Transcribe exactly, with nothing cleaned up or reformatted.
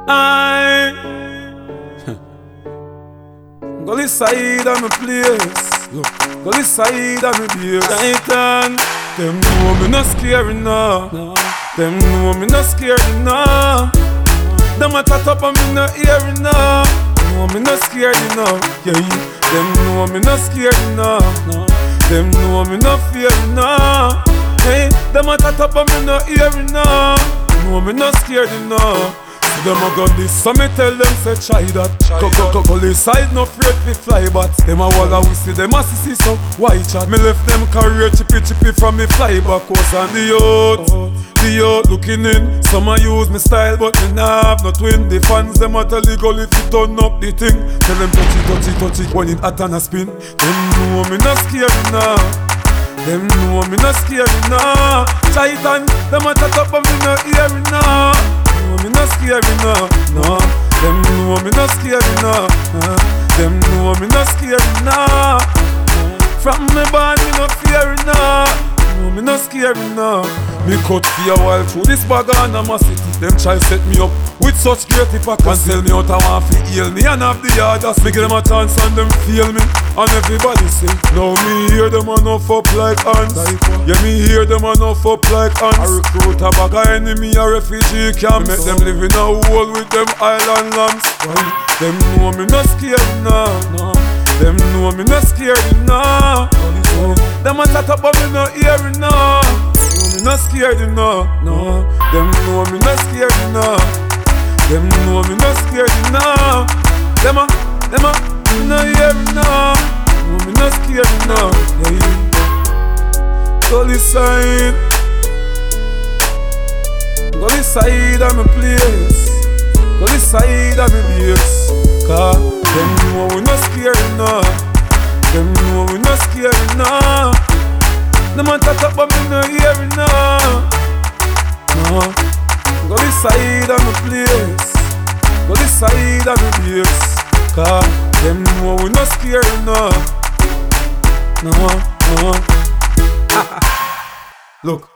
I go this side of my place. Look, go this side of my base. Titan, them know me not scary now. No. Them know me not scary now. Them a chat up and me not hearing now. Know me not scary now. Yeah, them know me not scary now. No. Them know me not fearing now. Hey, them a chat up and me not hearing now. Know me not scared now. Them a got this, so me tell them say try that. Go go go police side no afraid fi fly but them a walla we see them a see so white chat. Me left them career chippy chippy from me fly back house and the youth, the youth looking in. Some a use me style but me nah have no twin. The fans them a tell the girl if you turn up the thing. Tell them touch it touch it touch it when it hot and a spin. Them know me not scared now. Them know me not scared now. Titan, them a chat up and me not hearing now. Me not scary now, no. Them know me not scary now. Uh, them know me not scary now. From me born me not fear now. No, me not scary now. Me cut for a while through this bag and I'm a city. Them try set me up with such great impact and tell me out I want to heal me and have the others. Me give them a chance and them feel me. And everybody say, now me hear them enough up like ants. Yeah, me hear them enough up like ants. I recruit a bag of enemy, a refugee camp. Make them live in a hole with them island lamps. Them know me not scared now. Them know me not scared now. Them a chat up but me not hearing now. Know me not scared now. No. Them know me not scared now. Them know me not scared now. Them a, them a, me not hearing now. Know me not scared now. Yeah, yeah. Go this side. Go this side of my place. Go this side of my base. Cause them know we not scared now. Them know we not scared now. Them a chat up but me no hearing now. No. Go this side of my place. Go this side of my base. Cause them know we not scared now. No, no. Look.